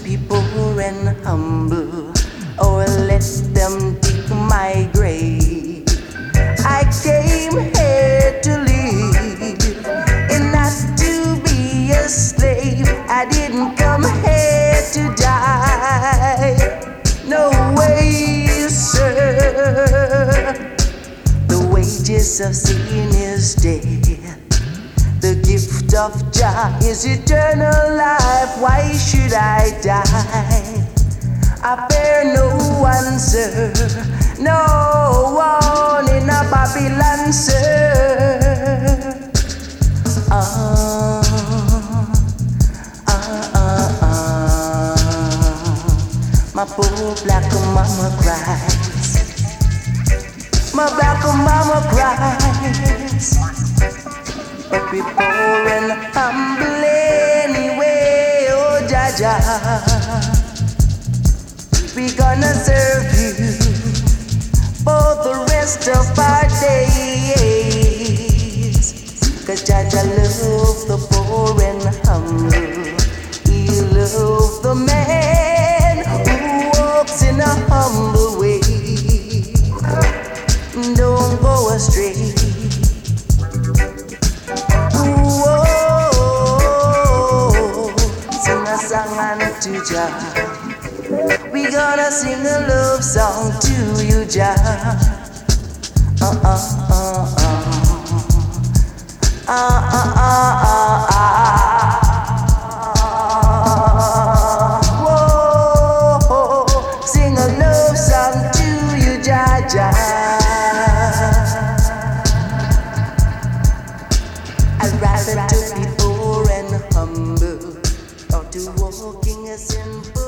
be poor and humble, or let them dig my grave. I came here to live and not to be a slave. I didn't come here to die. No way, sir. The wages of sin is death. The gift of Jah is eternal life. Why should I die? I fear no one, sir. No one in a Babylon, sir. My poor black mama cries. My black mama cries. But we poor and humble anyway, oh Jaja. We gonna serve you for the rest of our days. 'Cause Jaja love the poor and humble. He love the man who walks in a humble way. Don't go astray. To Jah, we gonna sing a love song to you, Jah. Whoa, sing a love song to you, Jah, Jah. I'd rather to be poor and humble, or to walking a simple